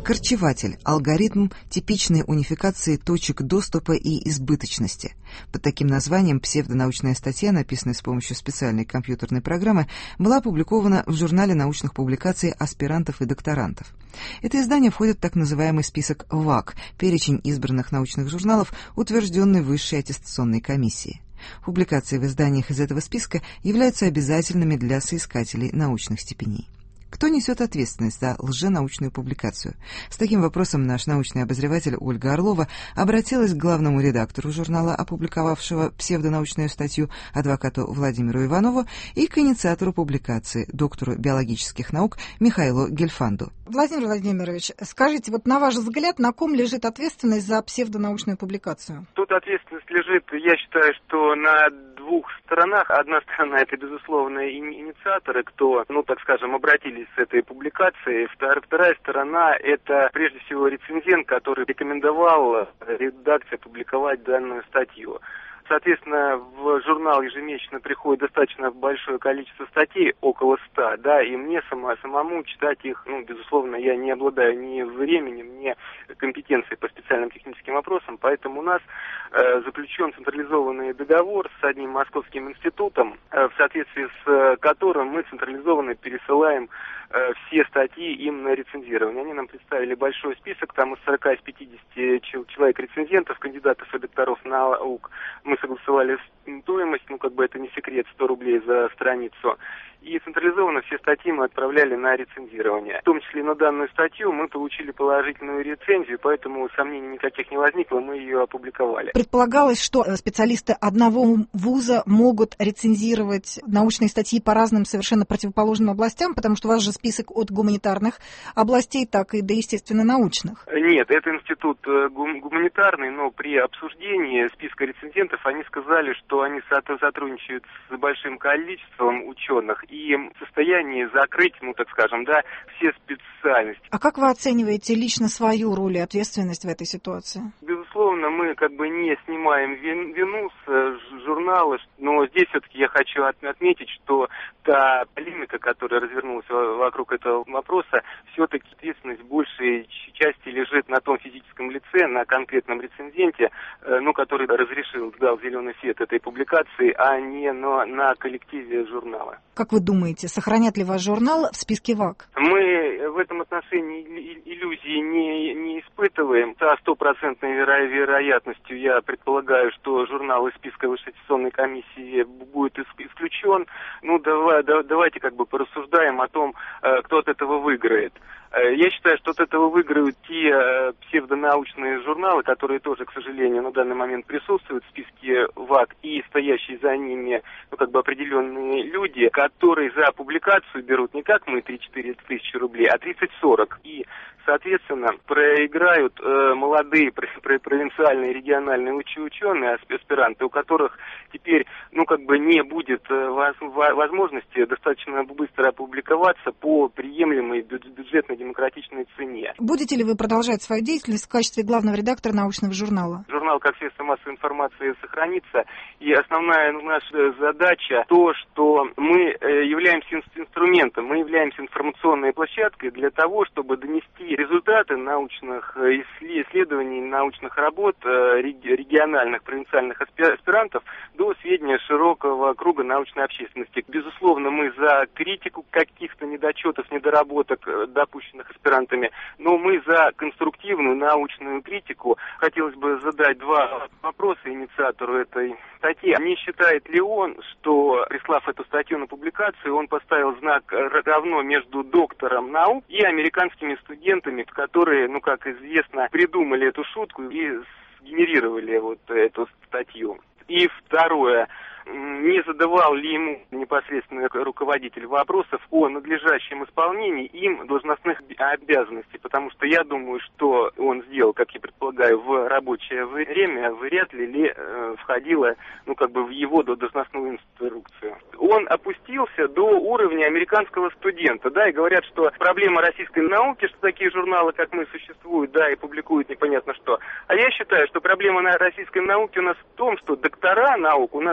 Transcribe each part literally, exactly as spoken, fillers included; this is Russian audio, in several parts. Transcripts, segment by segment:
Корчеватель – алгоритм типичной унификации точек доступа и избыточности. Под таким названием псевдонаучная статья, написанная с помощью специальной компьютерной программы, была опубликована в журнале научных публикаций аспирантов и докторантов. Это издание входит в так называемый список ВАК – перечень избранных научных журналов, утвержденный Высшей аттестационной комиссией. Публикации в изданиях из этого списка являются обязательными для соискателей научных степеней. Кто несет ответственность за лженаучную публикацию? С таким вопросом наш научный обозреватель Ольга Орлова обратилась к главному редактору журнала, опубликовавшего псевдонаучную статью, адвокату Владимиру Иванову, и к инициатору публикации, доктору биологических наук Михаилу Гельфанду. Владимир Владимирович, скажите, вот на ваш взгляд, на ком лежит ответственность за псевдонаучную публикацию? Тут ответственность лежит, я считаю, что на двух сторонах. Одна сторона — это, безусловно, инициаторы, кто, ну, так скажем, обратились с этой публикацией. Вторая сторона — это, прежде всего, рецензент, который рекомендовал редакции опубликовать данную статью. Соответственно, в журнал ежемесячно приходит достаточно большое количество статей, около ста, да, и мне само, самому читать их, ну, безусловно, я не обладаю ни временем, ни компетенцией по специальным техническим вопросам, поэтому у нас э, заключен централизованный договор с одним московским институтом, э, в соответствии с которым мы централизованно пересылаем э, все статьи им на рецензирование. Они нам представили большой список, там из сорока из пятидесяти человек рецензентов, кандидатов и докторов наук. Мы согласовали стоимость, ну, как бы это не секрет, сто рублей за страницу. И централизованно все статьи мы отправляли на рецензирование. В том числе на данную статью мы получили положительную рецензию, поэтому сомнений никаких не возникло, мы ее опубликовали. Предполагалось, что специалисты одного вуза могут рецензировать научные статьи по разным совершенно противоположным областям, потому что у вас же список от гуманитарных областей, так и до, естественно, научных. Нет, это институт гуманитарный, но при обсуждении списка рецензентов они сказали, что они сотрудничают с большим количеством ученых и в состоянии закрыть, ну, так скажем, да, все специальности. А как вы оцениваете лично свою роль и ответственность в этой ситуации? Безусловно, мы как бы не снимаем вину с журнала, но здесь все-таки я хочу отметить, что та полемика, которая развернулась вокруг этого вопроса, все-таки ответственность в большей части лежит на том физическом лице, на конкретном рецензенте, ну, который разрешил, дал зеленый свет этой публикации, а не на, на коллективе журнала. Как вы думаете, сохранят ли ваш журнал в списке ВАК? Мы в этом отношении иллюзий не, не испытываем. Со стопроцентной веро- вероятностью я предполагаю, что журнал из списка Высшей аттестационной комиссии будет исключен. Ну, давай, да, давайте как бы порассуждаем о том, кто от этого выиграет. Я считаю, что от этого выиграют те э, псевдонаучные журналы, которые тоже, к сожалению, на данный момент присутствуют в списке ВАК, и стоящие за ними, ну, как бы определенные люди, которые за публикацию берут не как мы три-четыре тысячи рублей, а тридцать-сорок. И, соответственно, проиграют э, молодые провинциальные региональные ученые, аспиранты, у которых теперь, ну, как бы не будет э, возможности достаточно быстро опубликоваться по приемлемой бюджетной демократичной цене. Будете ли вы продолжать свою деятельность в качестве главного редактора научного журнала? Журнал как средство массовой информации сохранится, и основная наша задача то, что мы являемся инструментом, мы являемся информационной площадкой для того, чтобы донести результаты научных исследований, научных работ региональных, провинциальных аспирантов до сведения широкого круга научной общественности. Безусловно, мы за критику каких-то недочетов, недоработок, допущенных аспирантами, но мы за конструктивную научную критику. Хотелось бы задать два вопроса инициатору этой статьи. Не считает ли он, что, прислав эту статью на публикацию, он поставил знак равно между доктором наук и американскими студентами, которые, ну, как известно, придумали эту шутку и сгенерировали вот эту статью? И второе. Не задавал ли ему непосредственно руководитель вопросов о надлежащем исполнении им должностных обязанностей, потому что я думаю, что он сделал, как я предполагаю, в рабочее время, вряд ли ли э, входило, ну, как бы в его должностную инструкцию. Он опустился до уровня американского студента, да, и говорят, что проблема российской науки, что такие журналы, как мы, существуют, да, и публикуют непонятно что. А я считаю, что проблема на российской науке у нас в том, что доктора наук у нас занимают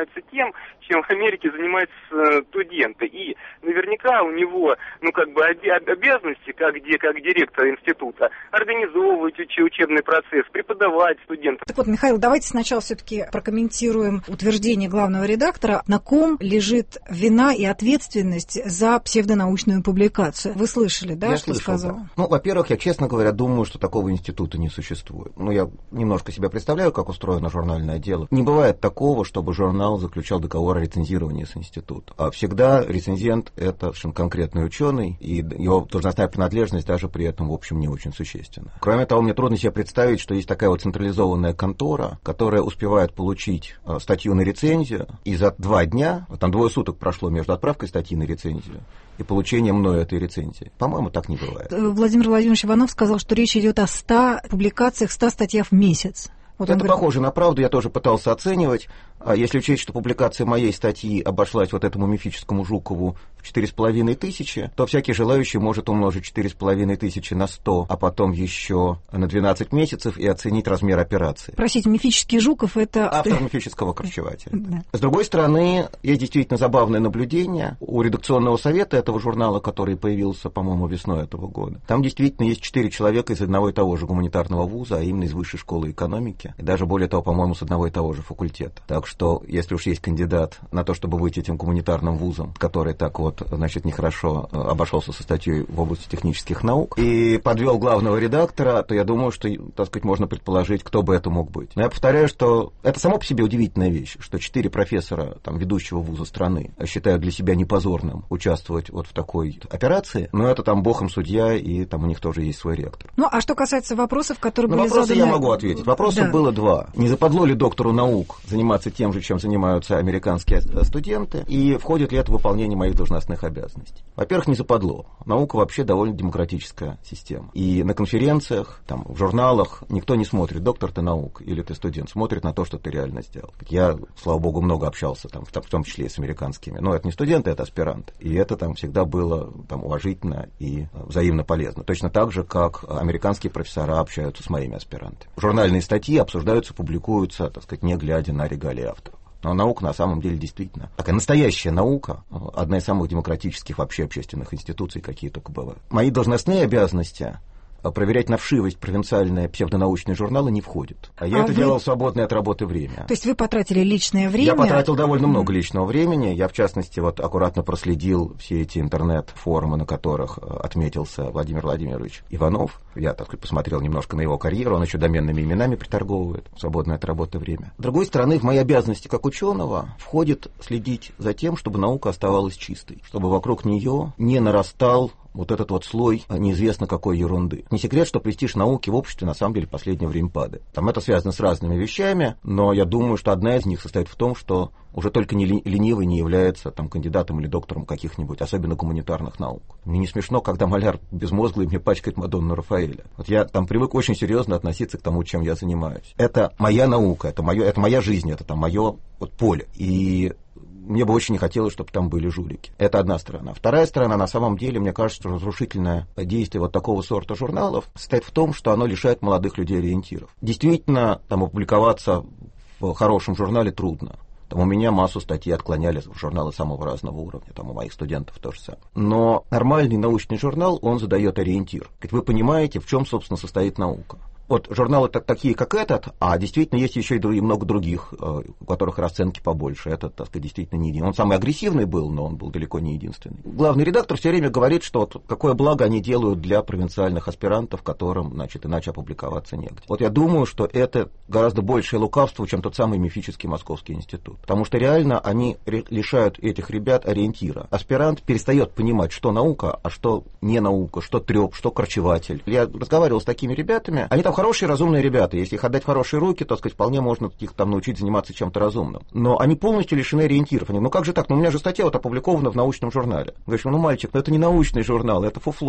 занимается тем, чем в Америке занимаются студенты. И наверняка у него, ну, как бы, обязанности, как, как директора института, организовывать уч- учебный процесс, преподавать студентам. Так вот, Михаил, давайте сначала все-таки прокомментируем утверждение главного редактора, на ком лежит вина и ответственность за псевдонаучную публикацию. Вы слышали, да, я что слышал, сказал? Да. Ну, во-первых, я, честно говоря, думаю, что такого института не существует. Ну, я немножко себе представляю, как устроено журнальное дело. Не бывает такого, чтобы журнал заключал договор о рецензировании с институтом. А всегда рецензент — это совершенно конкретный ученый, и его должностная принадлежность даже при этом, в общем, не очень существенна. Кроме того, мне трудно себе представить, что есть такая вот централизованная контора, которая успевает получить э, статью на рецензию, и за два дня, вот там двое суток прошло между отправкой статьи на рецензию и получением мною этой рецензии. По-моему, так не бывает. Владимир Владимирович Иванов сказал, что речь идет о ста публикациях, ста статьях в месяц. Вот это говорит... похоже на правду, я тоже пытался оценивать. Если учесть, что публикация моей статьи обошлась вот этому мифическому Жукову в четыре с половиной тысячи, то всякий желающий может умножить четыре с половиной тысячи на сто, а потом еще на двенадцать месяцев и оценить размер операции. Простите, мифический Жуков — это... Автор мифического корчевателя. Да. С другой стороны, есть действительно забавное наблюдение. У редакционного совета этого журнала, который появился, по-моему, весной этого года, там действительно есть четыре человека из одного и того же гуманитарного вуза, а именно из Высшей школы экономики, и даже более того, по-моему, с одного и того же факультета. Так что, если уж есть кандидат на то, чтобы быть этим гуманитарным вузом, который так вот, значит, нехорошо обошелся со статьей в области технических наук и подвел главного редактора, то я думаю, что, так сказать, можно предположить, кто бы это мог быть. Но я повторяю, что это само по себе удивительная вещь, что четыре профессора там, ведущего вуза страны считают для себя непозорным участвовать вот в такой операции, но это там бог им судья, и там у них тоже есть свой ректор. Ну, а что касается вопросов, которые на были вопросы заданы... я могу ответить. Вопросов да. было два. Не западло ли доктору наук заниматься тем же, чем занимаются американские студенты, и входит ли это в выполнение моих должностных обязанностей? Во-первых, не западло. Наука вообще довольно демократическая система. И на конференциях, там, в журналах никто не смотрит, доктор ты наук или ты студент, смотрит на то, что ты реально сделал. Я, слава богу, много общался, там, в том числе и с американскими. Но это не студенты, это аспиранты. И это там всегда было там, уважительно и взаимно полезно. Точно так же, как американские профессора общаются с моими аспирантами. Журнальные статьи обсуждаются, публикуются, так сказать, не глядя на регалии авторов. Но наука на самом деле действительно такая настоящая наука, одна из самых демократических вообще общественных институций, какие только бывают. Мои должностные обязанности проверять на вшивость провинциальные псевдонаучные журналы не входит. А я а это вы... делал в свободное от работы время. То есть вы потратили личное время? Я потратил довольно много личного времени. Я, в частности, вот аккуратно проследил все эти интернет-форумы, на которых отметился Владимир Владимирович Иванов. Я, так сказать, посмотрел немножко на его карьеру. Он еще доменными именами приторговывает в свободное от работы время. С другой стороны, в мои обязанности как ученого входит следить за тем, чтобы наука оставалась чистой, чтобы вокруг нее не нарастал вот этот вот слой неизвестно какой ерунды. Не секрет, что престиж науки в обществе на самом деле в последнее время падает. Там это связано с разными вещами, но я думаю, что одна из них состоит в том, что уже только не ленивый не является там, кандидатом или доктором каких-нибудь, особенно гуманитарных наук. Мне не смешно, когда маляр безмозглый мне пачкает Мадонну Рафаэля. Вот я там привык очень серьезно относиться к тому, чем я занимаюсь. Это моя наука, это, моё, это моя жизнь, это там мое вот, поле. И мне бы очень не хотелось, чтобы там были жулики. Это одна сторона. Вторая сторона, на самом деле, мне кажется, что разрушительное действие вот такого сорта журналов состоит в том, что оно лишает молодых людей ориентиров. Действительно, там опубликоваться в хорошем журнале трудно. Там у меня массу статей отклоняли в журналы самого разного уровня, там у моих студентов тоже самое. Но нормальный научный журнал, он задает ориентир. Ведь вы понимаете, в чем, собственно, состоит наука. Вот журналы так, такие, как этот, а действительно есть еще и много других, у которых расценки побольше. Этот, так сказать, действительно не един. Он самый агрессивный был, но он был далеко не единственный. Главный редактор все время говорит, что вот какое благо они делают для провинциальных аспирантов, которым, значит, иначе опубликоваться негде. Вот я думаю, что это гораздо большее лукавство, чем тот самый мифический Московский институт. Потому что реально они лишают этих ребят ориентира. Аспирант перестает понимать, что наука, а что не наука, что трёп, что корчеватель. Я разговаривал с такими ребятами, они там хорошие, разумные ребята. Если их отдать в хорошие руки, то, так сказать, вполне можно их там научить заниматься чем-то разумным. Но они полностью лишены ориентиров. Они, ну как же так? Ну у меня же статья вот опубликована в научном журнале. Говоришь, ну мальчик, ну это не научный журнал, это фуфло.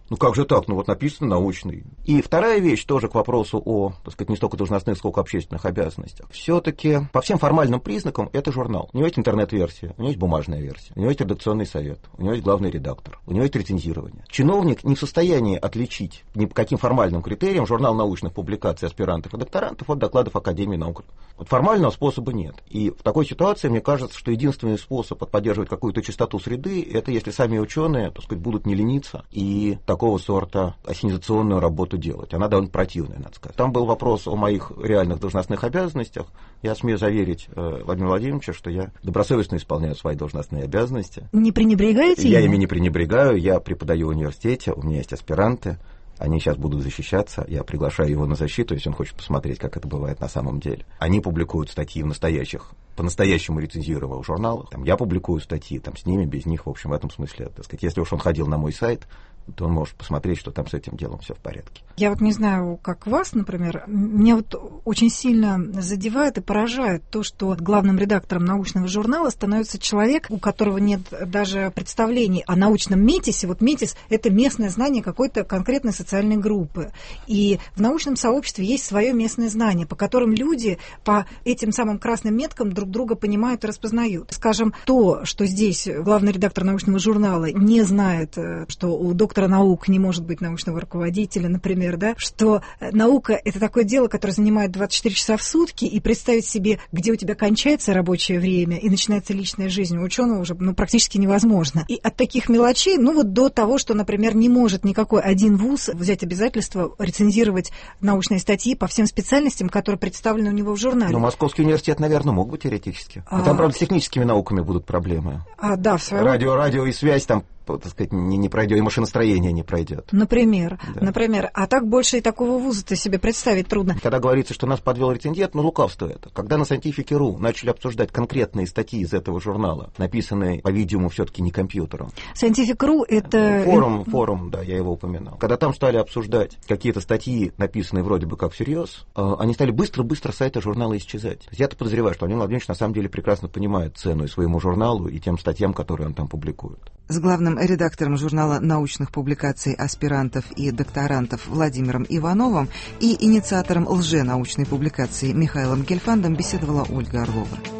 Ну как же так? Ну вот написано научный. И вторая вещь тоже к вопросу о, так сказать, не столько должностных, сколько общественных обязанностях. Все-таки по всем формальным признакам это журнал. У него есть интернет-версия, у него есть бумажная версия, у него есть редакционный совет, у него есть главный редактор, у него есть рецензирование. Чиновник не в состоянии отличить ни по каким формальным критериям журнал научных публикаций аспирантов и докторантов от докладов Академии наук. Вот формального способа нет. И в такой ситуации мне кажется, что единственный способ поддерживать какую-то чистоту среды, это если сами ученые, так сказать, будут не лениться и такого сорта ассенизационную работу делать. Она довольно противная, надо сказать. Там был вопрос о моих реальных должностных обязанностях. Я смею заверить э, Владимира Владимировича, что я добросовестно исполняю свои должностные обязанности. Не пренебрегаете? Я ими? ими не пренебрегаю. Я преподаю в университете, у меня есть аспиранты. Они сейчас будут защищаться, я приглашаю его на защиту, если он хочет посмотреть, как это бывает на самом деле. Они публикуют статьи в настоящих, по-настоящему рецензируемых журналах. Там, я публикую статьи, там, с ними, без них, в общем, в этом смысле, так сказать, если уж он ходил на мой сайт, то он может посмотреть, что там с этим делом все в порядке. Я вот не знаю, как вас, например, меня вот очень сильно задевает и поражает то, что главным редактором научного журнала становится человек, у которого нет даже представлений о научном метисе. Вот метис – это местное знание какой-то конкретной социальной группы. И в научном сообществе есть свое местное знание, по которым люди по этим самым красным меткам друг друга понимают и распознают. Скажем, то, что здесь главный редактор научного журнала не знает, что у доктора наук не может быть научного руководителя, например, да, что наука – это такое дело, которое занимает двадцать четыре часа в сутки, и представить себе, где у тебя кончается рабочее время и начинается личная жизнь, у ученого уже ну, практически невозможно. И от таких мелочей, ну вот до того, что, например, не может никакой один вуз взять обязательство рецензировать научные статьи по всем специальностям, которые представлены у него в журнале. Но Московский университет, наверное, мог бы теоретически. А, а там, правда, с техническими науками будут проблемы. А, да, в своем... Радио, радио и связь там, так сказать, не, не пройдет, и машиностроение не пройдет. Например, да. например, а так больше и такого вуза-то себе представить трудно. Когда говорится, что нас подвел рецензент, ну, лукавство это. Когда на Scientific точка ру начали обсуждать конкретные статьи из этого журнала, написанные, по-видимому, все-таки не компьютером. Scientific точка ру это... Форум, форум, да, я его упоминал. Когда там стали обсуждать какие-то статьи, написанные вроде бы как всерьез, они стали быстро-быстро с сайта журнала исчезать. Я-то подозреваю, что Владимир Владимирович на самом деле прекрасно понимает цену и своему журналу, и тем статьям, которые он там публикует. С главным редактором журнала научных публикаций аспирантов и докторантов Владимиром Ивановым и инициатором лженаучной публикации Михаилом Гельфандом беседовала Ольга Орлова.